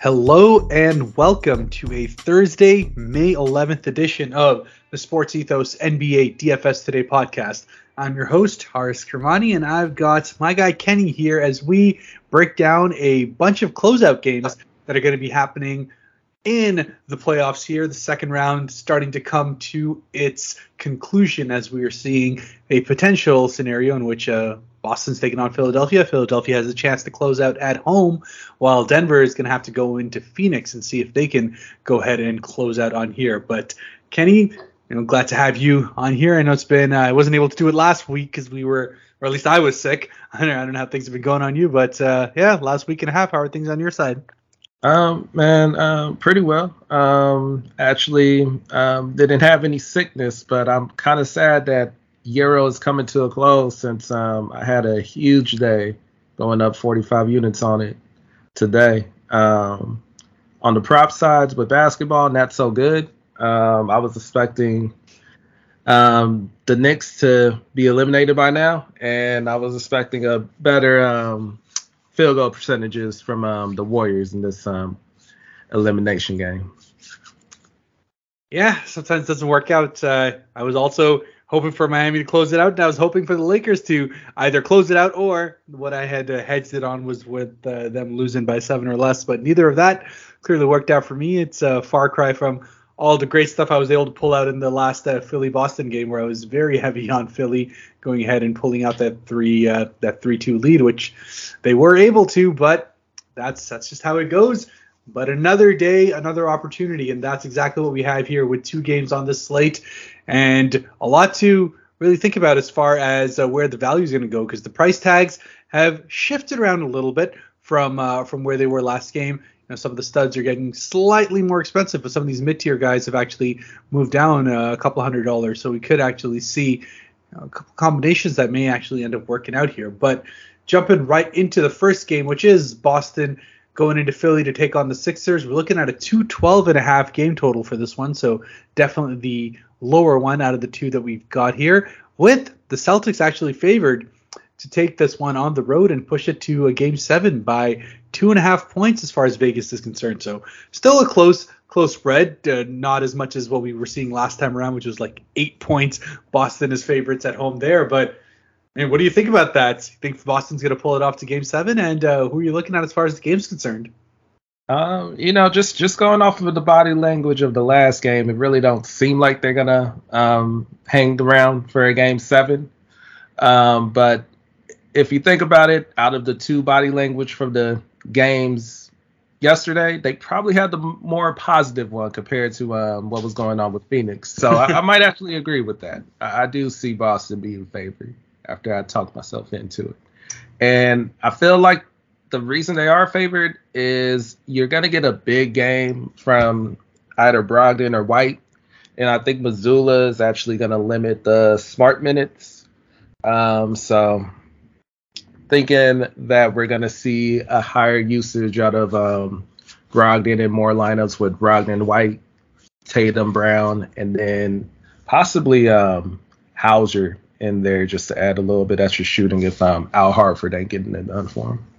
Hello and welcome to a Thursday, May 11th edition of the Sports Ethos NBA DFS Today podcast. I'm your host, Haris Kermani, and I've got my guy Kenny here as we break down a bunch of closeout games that are going to be happening in the playoffs here. The second round starting to come to its conclusion as we are seeing a potential scenario in which Boston's taking on Philadelphia. Philadelphia has a chance to close out at home, while Denver is going to have to go into Phoenix and see if they can go ahead and close out on here. But Kenny, glad to have you on here. I know it's been I wasn't able to do it last week because we were, or at least I was sick. I don't know how things have been going on you, but last week and a half, how are things on your side? Pretty well. Actually, didn't have any sickness, but I'm kind of sad that Euro is coming to a close since I had a huge day going up 45 units on it today. On the prop sides with basketball, not so good. I was expecting the Knicks to be eliminated by now, and I was expecting a better field goal percentages from the Warriors in this elimination game. Yeah, sometimes it doesn't work out. I was also hoping for Miami to close it out, and I was hoping for the Lakers to either close it out, or what I had hedged it on was with them losing by 7 or less, but neither of that clearly worked out for me. It's a far cry from all the great stuff I was able to pull out in the last Philly-Boston game, where I was very heavy on Philly going ahead and pulling out that 3-2 lead, which they were able to, but that's just how it goes. But another day, another opportunity, and that's exactly what we have here with two games on this slate, and a lot to really think about as far as where the value is going to go, because the price tags have shifted around a little bit from where they were last game. Some of the studs are getting slightly more expensive, but some of these mid-tier guys have actually moved down a couple $100s, so we could actually see a couple combinations that may actually end up working out here. But jumping right into the first game, which is Boston going into Philly to take on the Sixers, we're looking at a 212.5 game total for this one, so definitely the lower one out of the two that we've got here, with the Celtics actually favored to take this one on the road and push it to a game 7 by 2.5 points as far as Vegas is concerned. So still a close spread, not as much as what we were seeing last time around, which was like 8 points. Boston is favorites at home there, but what do you think about that? You think Boston's going to pull it off to game 7, and who are you looking at as far as the game's concerned? Just going off of the body language of the last game, it really don't seem like they're gonna hang around for a game 7. But if you think about it, out of the two body language from the games yesterday, they probably had the more positive one compared to what was going on with Phoenix. So I might actually agree with that. I do see Boston being favored after I talked myself into it. And I feel like the reason they are favored is you're going to get a big game from either Brogdon or White. And I think Mazzulla is actually going to limit the Smart minutes. So thinking that we're going to see a higher usage out of Brogdon and more lineups with Brogdon, White, Tatum, Brown, and then possibly Hauser in there just to add a little bit extra shooting if Al Horford ain't getting it done for him.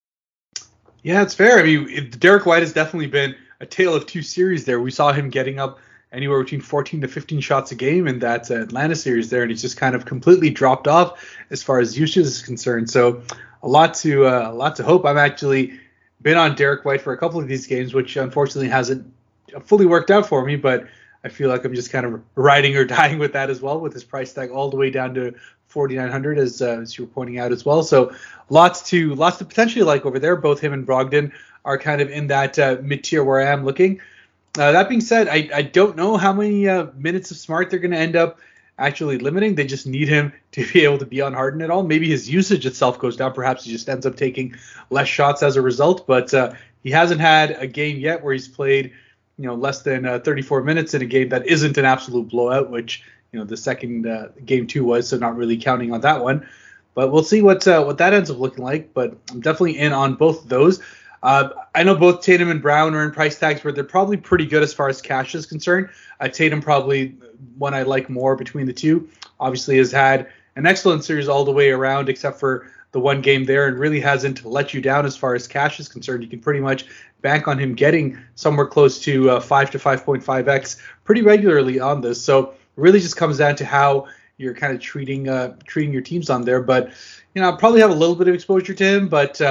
Yeah, it's fair. I mean, Derek White has definitely been a tale of two series there. We saw him getting up anywhere between 14 to 15 shots a game in that Atlanta series there, and he's just kind of completely dropped off as far as usage is concerned. So a lot to hope. I've actually been on Derek White for a couple of these games, which unfortunately hasn't fully worked out for me, but I feel like I'm just kind of riding or dying with that as well, with his price tag all the way down to 4,900 as you were pointing out as well. So lots to potentially like over there. Both him and Brogdon are kind of in that mid-tier where I am looking. That being said, I don't know how many minutes of Smart they're going to end up actually limiting. They just need him to be able to be on Harden at all. Maybe his usage itself goes down. Perhaps he just ends up taking less shots as a result. But he hasn't had a game yet where he's played less than 34 minutes in a game that isn't an absolute blowout, which the second game 2 was, so not really counting on that one. But we'll see what that ends up looking like. But I'm definitely in on both of those. I know both Tatum and Brown are in price tags where they're probably pretty good as far as cash is concerned. Tatum probably one I like more between the two. Obviously has had an excellent series all the way around, except for the one game there and really hasn't let you down as far as cash is concerned. You can pretty much bank on him getting somewhere close to 5 to 5.5x pretty regularly on this. So it really just comes down to how you're kind of treating your teams on there. But I'll probably have a little bit of exposure to him, but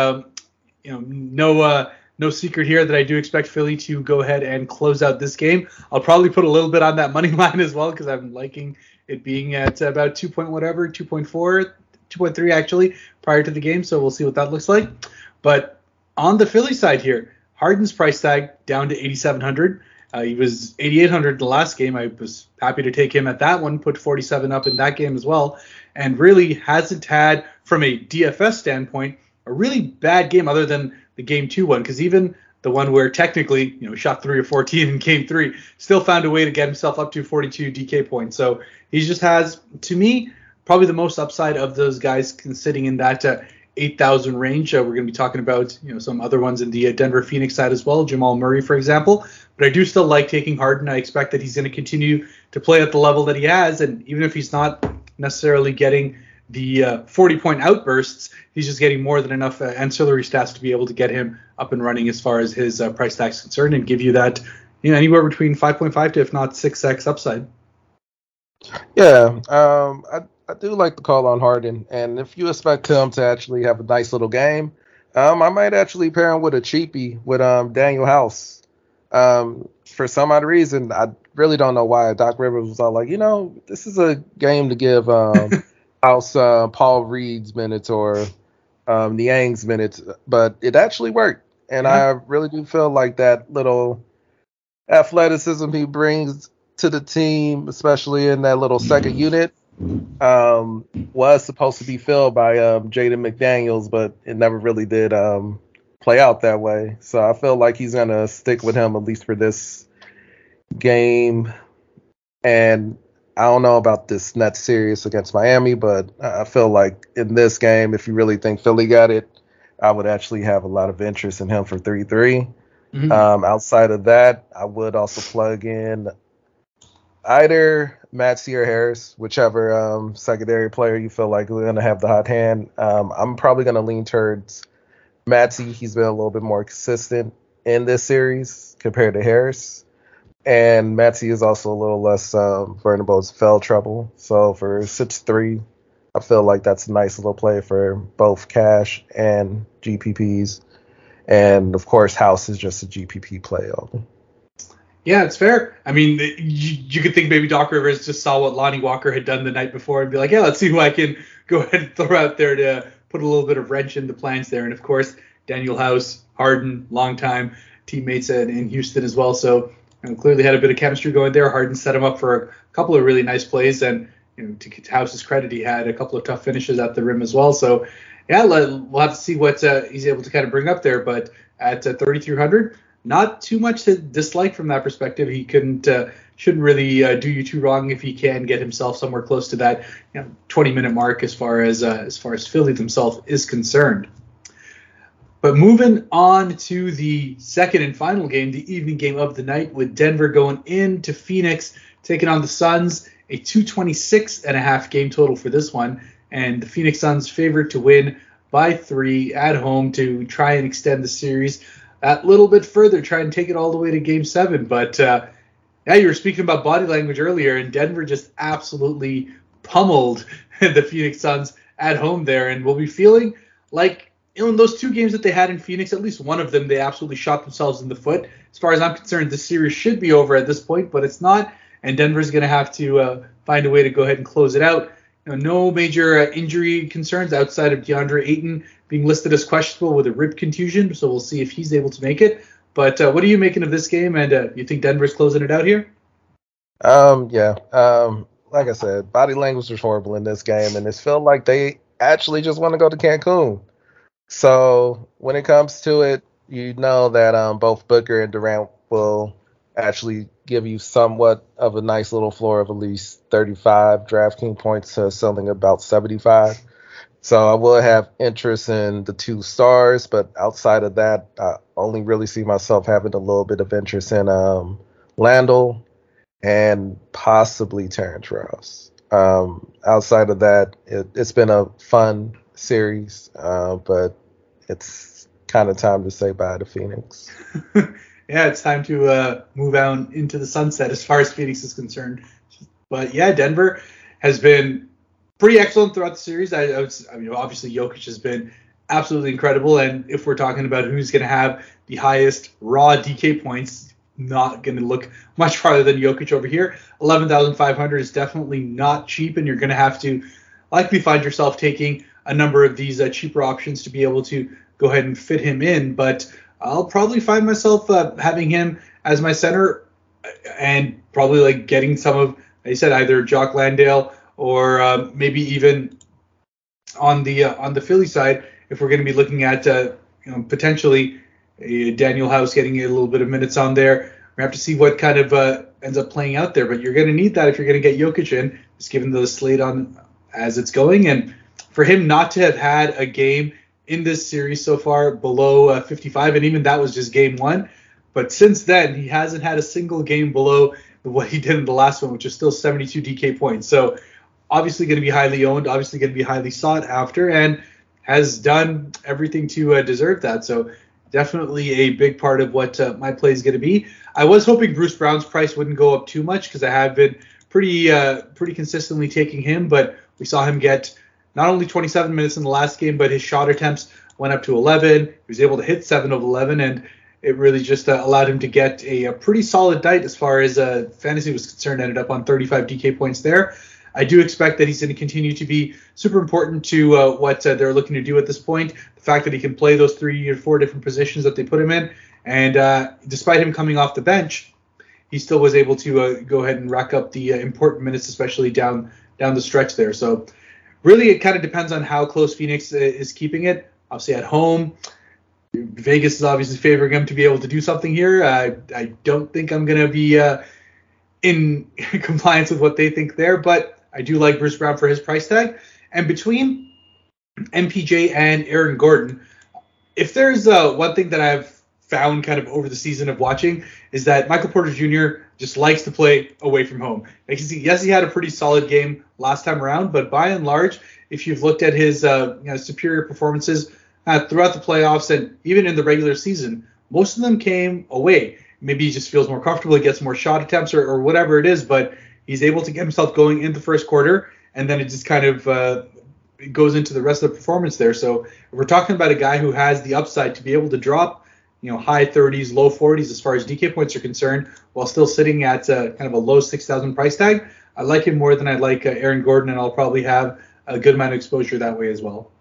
no secret here that I do expect Philly to go ahead and close out this game. I'll probably put a little bit on that money line as well because I'm liking it being at about 2.4, 2.3 actually prior to the game. So we'll see what that looks like. But on the Philly side here, Harden's price tag down to 8,700. He was 8,800 the last game. I was happy to take him at that one, put 47 up in that game as well, and really hasn't had, from a DFS standpoint, a really bad game other than the game 2 one, because even the one where technically, shot 3 or 14 in game 3, still found a way to get himself up to 42 DK points. So he just has, to me, probably the most upside of those guys sitting in that 8,000 range. We're going to be talking about, some other ones in the Denver Phoenix side as well, Jamal Murray, for example. But I do still like taking Harden. I expect that he's going to continue to play at the level that he has, and even if he's not necessarily getting the 40-point outbursts, he's just getting more than enough ancillary stats to be able to get him up and running as far as his price tag is concerned and give you that, anywhere between 5.5 to, if not 6x upside. Yeah, I do like the call on Harden, and if you expect him to actually have a nice little game, I might actually pair him with a cheapie with Daniel House. For some odd reason, I really don't know why Doc Rivers was all like, this is a game to give House Paul Reed's minutes or Niang's minutes, but it actually worked. And I really do feel like that little athleticism he brings to the team, especially in that little second unit, was supposed to be filled by Jaden McDaniels, but it never really did play out that way. So I feel like he's going to stick with him at least for this game. And I don't know about this Nets series against Miami, but I feel like in this game, if you really think Philly got it, I would actually have a lot of interest in him for 3-3. Mm-hmm. Outside of that, I would also plug in either Maxey or Harris, whichever secondary player you feel like is going to have the hot hand. I'm probably going to lean towards Maxey. He's been a little bit more consistent in this series compared to Harris. And Maxey is also a little less vulnerable to foul trouble. So for 6-3, I feel like that's a nice little play for both cash and GPPs. And, of course, House is just a GPP play. Yeah, it's fair. I mean, you could think maybe Doc Rivers just saw what Lonnie Walker had done the night before and be like, yeah, let's see who I can go ahead and throw out there to put a little bit of wrench in the plans there. And, of course, Daniel House, Harden, longtime teammates in Houston as well. So clearly had a bit of chemistry going there. Harden set him up for a couple of really nice plays. And to House's credit, he had a couple of tough finishes at the rim as well. So, yeah, we'll have to see what he's able to kind of bring up there. But at 3,300, not too much to dislike from that perspective. He shouldn't really do you too wrong if he can get himself somewhere close to that 20-minute mark as far as Philly themselves is concerned. But moving on to the second and final game, the evening game of the night, with Denver going into Phoenix, taking on the Suns, a 226.5 game total for this one, and the Phoenix Suns favored to win by 3 at home to try and extend the series that little bit further, try and take it all the way to Game 7. But yeah, you were speaking about body language earlier, and Denver just absolutely pummeled the Phoenix Suns at home there, and we'll be feeling like, in those 2 games that they had in Phoenix, at least one of them, they absolutely shot themselves in the foot. As far as I'm concerned, this series should be over at this point, but it's not, and Denver's going to have to find a way to go ahead and close it out. No major injury concerns outside of DeAndre Ayton being listed as questionable with a rib contusion, so we'll see if he's able to make it. But what are you making of this game, and you think Denver's closing it out here? Yeah. Like I said, body language was horrible in this game, and it felt like they actually just want to go to Cancun. So when it comes to it, you know that both Booker and Durant will actually give you somewhat of a nice little floor of at least 35 DraftKings points to something about 75. So I will have interest in the 2 stars, but outside of that, I only really see myself having a little bit of interest in Landell and possibly Terrence Ross. Outside of that, it's been a fun series, but it's kind of time to say bye to Phoenix. Yeah, it's time to move out into the sunset as far as Phoenix is concerned. But yeah, Denver has been pretty excellent throughout the series. I mean, obviously Jokic has been absolutely incredible, and if we're talking about who's going to have the highest raw DK points, not going to look much farther than Jokic over here. 11,500 is definitely not cheap, and you're going to have to likely find yourself taking a number of these cheaper options to be able to go ahead and fit him in. But I'll probably find myself having him as my center, and probably like getting some of, like I said, either Jock Landale or maybe even on the Philly side, if we're going to be looking at potentially Daniel House getting a little bit of minutes on there. We have to see what kind of ends up playing out there, but you're going to need that if you're going to get Jokic in, just given the slate on as it's going, and for him not to have had a game in this series so far below 55, and even that was just game one. But since then, he hasn't had a single game below what he did in the last one, which is still 72 DK points. So obviously going to be highly owned, obviously going to be highly sought after, and has done everything to deserve that. So definitely a big part of what my play is going to be. I was hoping Bruce Brown's price wouldn't go up too much because I have been pretty consistently taking him, but we saw him get not only 27 minutes in the last game, but his shot attempts went up to 11. He was able to hit 7 of 11, and it really just allowed him to get a pretty solid night as far as fantasy was concerned. Ended up on 35 DK points there. I do expect that he's going to continue to be super important to what they're looking to do at this point. The fact that he can play those 3 or 4 different positions that they put him in, and despite him coming off the bench, he still was able to go ahead and rack up the important minutes, especially down the stretch there. So really, it kind of depends on how close Phoenix is keeping it. Obviously, at home, Vegas is obviously favoring him to be able to do something here. I don't think I'm going to be in compliance with what they think there, but I do like Bruce Brown for his price tag. And between MPJ and Aaron Gordon, if there's one thing that I've found kind of over the season of watching, is that Michael Porter Jr. just likes to play away from home. Like, yes, he had a pretty solid game last time around, but by and large, if you've looked at his superior performances throughout the playoffs and even in the regular season, most of them came away. Maybe he just feels more comfortable, he gets more shot attempts or whatever it is, but he's able to get himself going in the first quarter, and then it just kind of goes into the rest of the performance there. So if we're talking about a guy who has the upside to be able to drop high 30s, low 40s as far as DK points are concerned, while still sitting at kind of a low 6,000 price tag, I like him more than I like Aaron Gordon, and I'll probably have a good amount of exposure that way as well.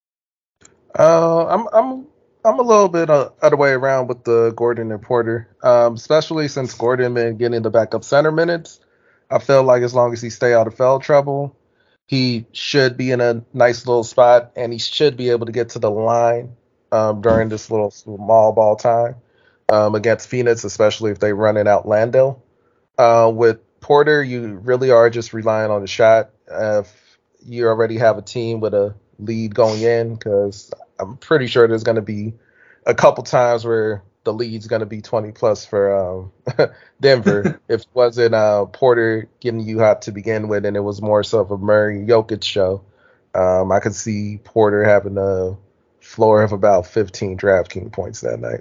I'm a little bit other way around with the Gordon and Porter, especially since Gordon been getting the backup center minutes. I feel like as long as he stay out of foul trouble, he should be in a nice little spot, and he should be able to get to the line during this little small ball time against Phoenix, especially if they run it out Landale. With Porter, you really are just relying on the shot. If you already have a team with a lead going in, because I'm pretty sure there's going to be a couple times where the lead's going to be 20 plus for Denver. If it wasn't Porter getting you hot to begin with, and it was more so of a Murray Jokic show, I could see Porter having a floor of about 15 DraftKings points that night.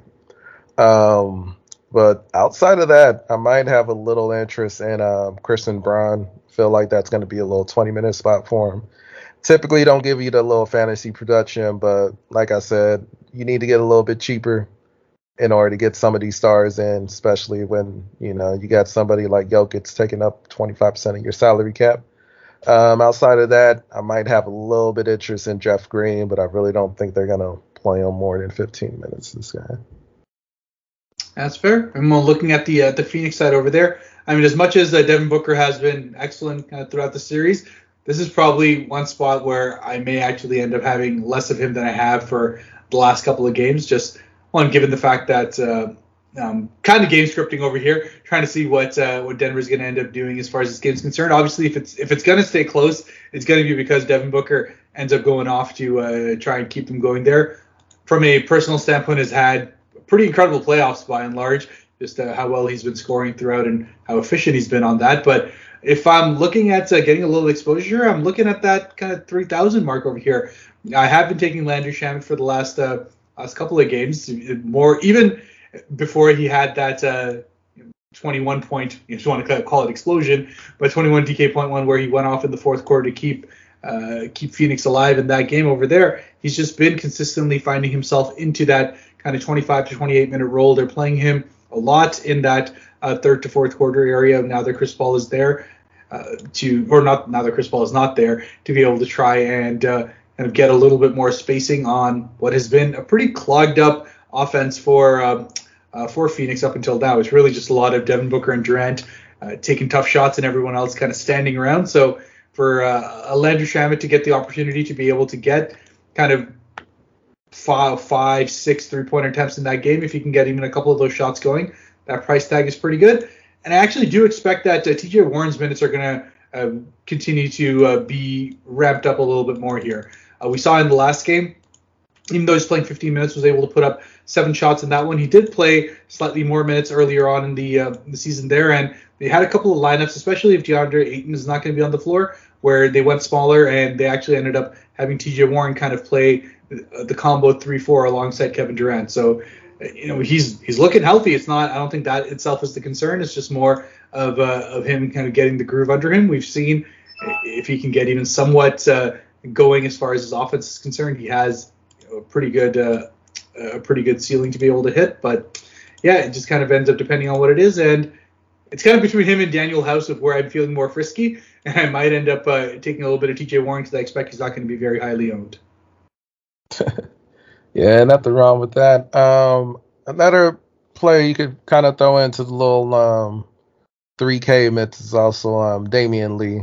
But outside of that, I might have a little interest in Christian Braun. Feel like that's going to be a little 20-minute spot for him. Typically don't give you the little fantasy production, but like I said, you need to get a little bit cheaper in order to get some of these stars in, especially when you got somebody like Jokic taking up 25% of your salary cap. Outside of that, I might have a little bit interest in Jeff Green, but I really don't think they're going to play him more than 15 minutes, this guy. That's fair. And we're looking at the Phoenix side over there. I mean, as much as Devin Booker has been excellent throughout the series, this is probably one spot where I may actually end up having less of him than I have for the last couple of games. Just one, given the fact that kind of game scripting over here, trying to see what Denver's going to end up doing as far as this game's concerned. Obviously, if it's going to stay close, it's going to be because Devin Booker ends up going off to try and keep them going there. From a personal standpoint, has had pretty incredible playoffs by and large, just how well he's been scoring throughout and how efficient he's been on that. But if I'm looking at getting a little exposure, I'm looking at that kind of 3,000 mark over here. I have been taking Landry Shamet for the last couple of games, more even before he had that 21 point, if you want to call it explosion, but 21 DK point one where he went off in the fourth quarter to keep Phoenix alive in that game over there. He's just been consistently finding himself into that kind of 25 to 28 minute role. They're playing him a lot in that third to fourth quarter area. Now that Chris Paul is there now that Chris Paul is not there, to be able to try and kind of get a little bit more spacing on what has been a pretty clogged up offense for Phoenix up until now. It's really just a lot of Devin Booker and Durant taking tough shots and everyone else kind of standing around. So for Landry Shamet to get the opportunity to be able to get kind of 5, 6 3-pointer attempts in that game, if he can get even a couple of those shots going, that price tag is pretty good. And I actually do expect that T.J. Warren's minutes are going to continue to be ramped up a little bit more here. We saw in the last game, even though he's playing 15 minutes, was able to put up 7 shots in that one. He did play slightly more minutes earlier on in the season there, and they had a couple of lineups, especially if DeAndre Ayton is not going to be on the floor, where they went smaller and they actually ended up having T.J. Warren kind of play the combo 3-4 alongside Kevin Durant. So he's looking healthy. It's not. I don't think that itself is the concern. It's just more of him kind of getting the groove under him. We've seen if he can get even somewhat going as far as his offense is concerned, he has a pretty good ceiling to be able to hit. But yeah, it just kind of ends up depending on what it is, and it's kind of between him and Daniel House of where I'm feeling more frisky, and I might end up taking a little bit of T.J. Warren because I expect he's not going to be very highly owned. Yeah, nothing wrong with that. Another player you could kind of throw into the little 3K mix is also Damian Lee.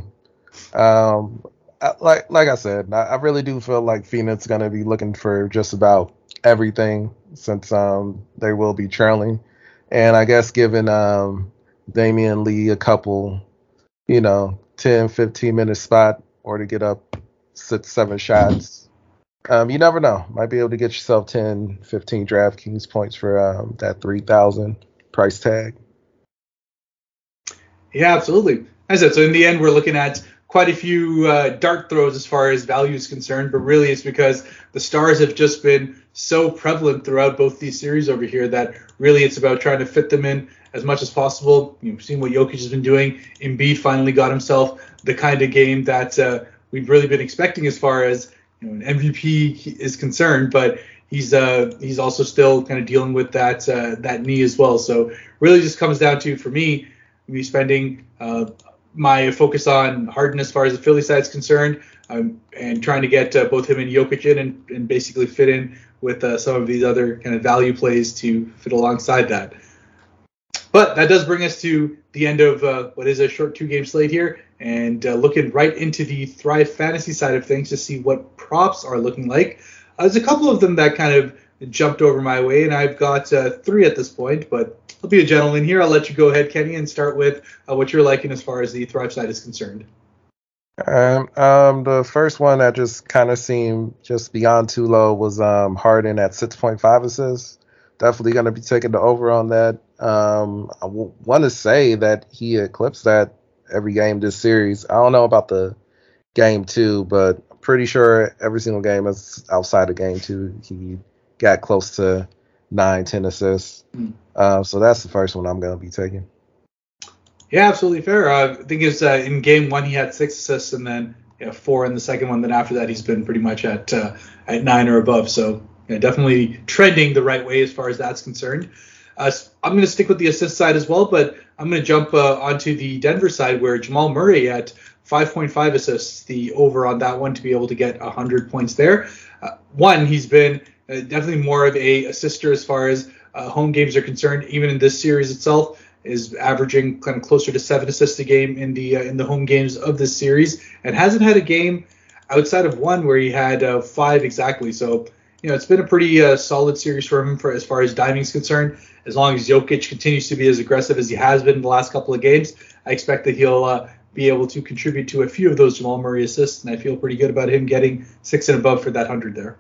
Like I said, I really do feel like Phoenix is going to be looking for just about everything since they will be trailing. And I guess giving Damian Lee a couple, 10, 15-minute spot or to get up 6, 7 shots. You never know. Might be able to get yourself 10, 15 DraftKings points for that 3,000 price tag. Yeah, absolutely. As I said, so in the end, we're looking at quite a few dart throws as far as value is concerned, but really it's because the stars have just been so prevalent throughout both these series over here that really it's about trying to fit them in as much as possible. You've seen what Jokic has been doing. Embiid finally got himself the kind of game that we've really been expecting as far as an MVP is concerned, but he's also still kind of dealing with that knee as well. So really just comes down to, for me spending my focus on Harden as far as the Philly side is concerned, and trying to get both him and Jokic in and basically fit in with some of these other kind of value plays to fit alongside that. But that does bring us to the end of what is a short 2-game slate here, and looking right into the Thrive Fantasy side of things to see what props are looking like. There's a couple of them that kind of jumped over my way, and I've got 3 at this point, but I'll be a gentleman here. I'll let you go ahead, Kenny, and start with what you're liking as far as the Thrive side is concerned. The first one that just kind of seemed just beyond too low was Harden at 6.5 assists. Definitely going to be taking the over on that. I want to say that he eclipsed that every game this series. I don't know about the game 2, but I'm pretty sure every single game is outside of game 2. He got close to 9-10 assists. So that's the first one I'm going to be taking. Yeah, absolutely fair. I think it's in game 1 he had 6 assists and then 4 in the second one. Then after that he's been pretty much at 9 or above. So definitely trending the right way as far as that's concerned. I'm going to stick with the assist side as well, but I'm going to jump onto the Denver side where Jamal Murray at 5.5 assists, the over on that one to be able to get 100 points there. He's been definitely more of a assister as far as home games are concerned. Even in this series itself, is averaging kind of closer to 7 assists a game in the home games of this series, and hasn't had a game outside of one where he had 5 exactly. So it's been a pretty solid series for him as far as diving is concerned. As long as Jokic continues to be as aggressive as he has been in the last couple of games, I expect that he'll be able to contribute to a few of those Jamal Murray assists, and I feel pretty good about him getting 6 and above for that 100 there.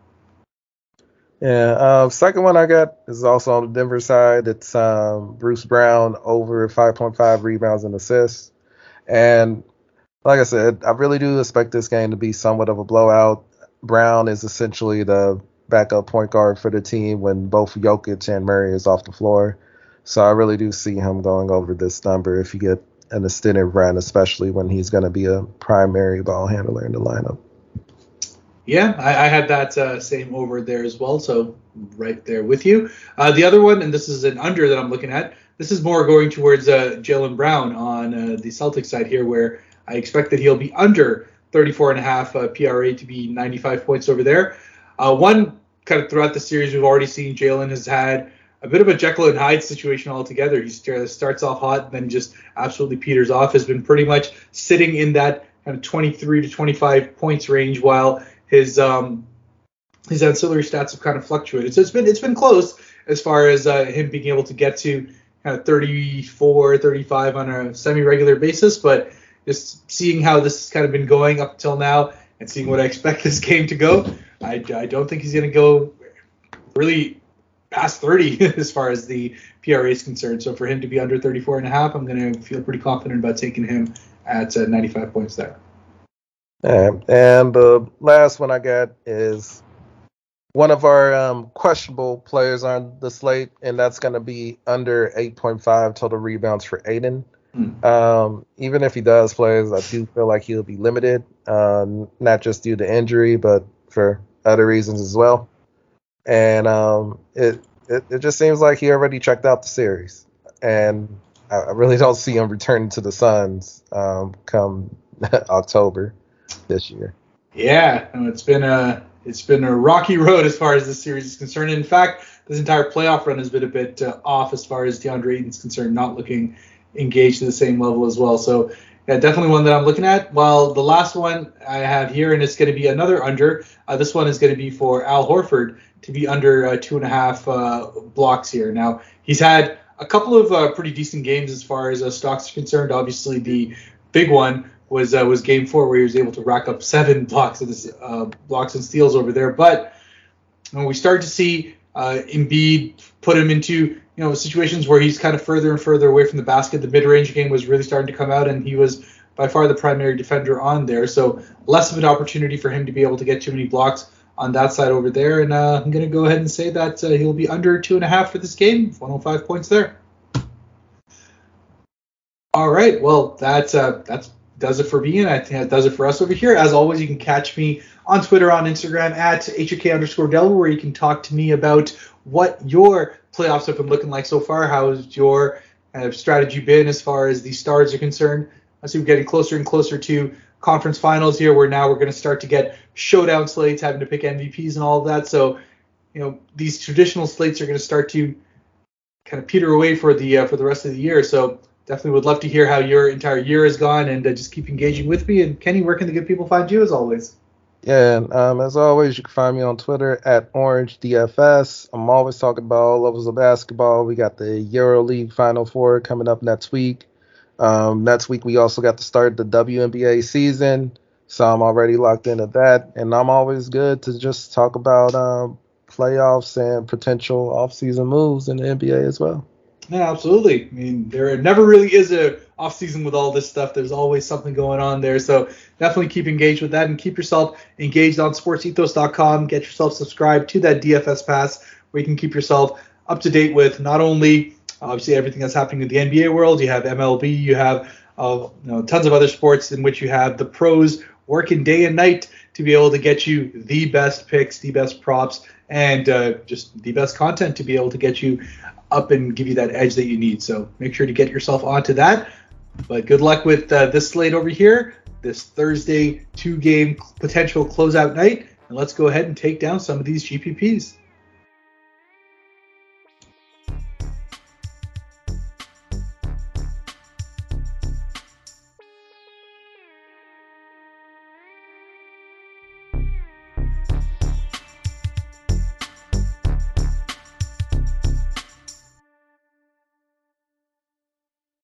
Yeah, second one I got is also on the Denver side. It's Bruce Brown over 5.5 rebounds and assists. And like I said, I really do expect this game to be somewhat of a blowout. Brown is essentially the backup point guard for the team when both Jokic and Murray is off the floor. So I really do see him going over this number if you get an extended run, especially when he's going to be a primary ball handler in the lineup. Yeah, I had that same over there as well, so right there with you. The other one, and this is an under that I'm looking at, this is more going towards Jaylen Brown on the Celtics side here, where I expect that he'll be under 34.5 PRA to be 95 points over there. One, kind of throughout the series, we've already seen Jaylen has had a bit of a Jekyll and Hyde situation altogether. He starts off hot, then just absolutely peters off, has been pretty much sitting in that kind of 23 to 25 points range, while his ancillary stats have kind of fluctuated. So it's been close as far as him being able to get to kind of 34, 35 on a semi-regular basis, but just seeing how this has kind of been going up until now and seeing what I expect this game to go, I don't think he's going to go really past 30 as far as the PRA is concerned. So for him to be under 34.5, I'm going to feel pretty confident about taking him at 95 points there. And the last one I got is one of our questionable players on the slate, and that's going to be under 8.5 total rebounds for Ayton. Even if he does play, I do feel like he'll be limited, not just due to injury, but for other reasons as well. And it just seems like he already checked out the series, and I really don't see him returning to the Suns come October this year. Yeah, it's been a rocky road as far as this series is concerned. In fact, this entire playoff run has been a bit off as far as DeAndre Ayton's concerned, not looking engaged to the same level as well. So yeah, definitely one that I'm looking at. Well, the last one I have here, and it's going to be another under. This one is going to be for Al Horford to be under 2.5 blocks here. Now, he's had a couple of pretty decent games as far as stocks are concerned. Obviously, the big one was Game 4, where he was able to rack up 7 blocks and steals over there. But when we start to see Embiid put him into situations where he's kind of further and further away from the basket, the mid-range game was really starting to come out, and he was by far the primary defender on there. So less of an opportunity for him to be able to get too many blocks on that side over there. And I'm going to go ahead and say that he'll be under 2.5 for this game, 105 points there. All right, well, that's does it for me, and I think that does it for us over here. As always, you can catch me on Twitter, on Instagram, at HOK_Delaware, where you can talk to me about what your playoffs have been looking like so far. How has your strategy been as far as the stars are concerned? I see we're getting closer and closer to conference finals here, where now we're going to start to get showdown slates, having to pick MVPs and all of that. So, these traditional slates are going to start to kind of peter away for the rest of the year. So definitely would love to hear how your entire year has gone, and just keep engaging with me. And Kenny, where can the good people find you as always? Yeah, and as always, you can find me on Twitter at OrangeDFS. I'm always talking about all levels of basketball. We got the EuroLeague Final Four coming up next week. Next week, we also got to start the WNBA season, so I'm already locked into that. And I'm always good to just talk about playoffs and potential offseason moves in the NBA as well. Yeah, absolutely. I mean, there never really is a off season with all this stuff. There's always something going on there. So definitely keep engaged with that, and keep yourself engaged on sportsethos.com. Get yourself subscribed to that DFS Pass, where you can keep yourself up to date with not only obviously everything that's happening in the NBA world. You have MLB, you have tons of other sports in which you have the pros working day and night to be able to get you the best picks, the best props, and just the best content to be able to get you up and give you that edge that you need. So make sure to get yourself onto that. But good luck with this slate over here, this Thursday 2-game potential closeout night. And let's go ahead and take down some of these GPPs.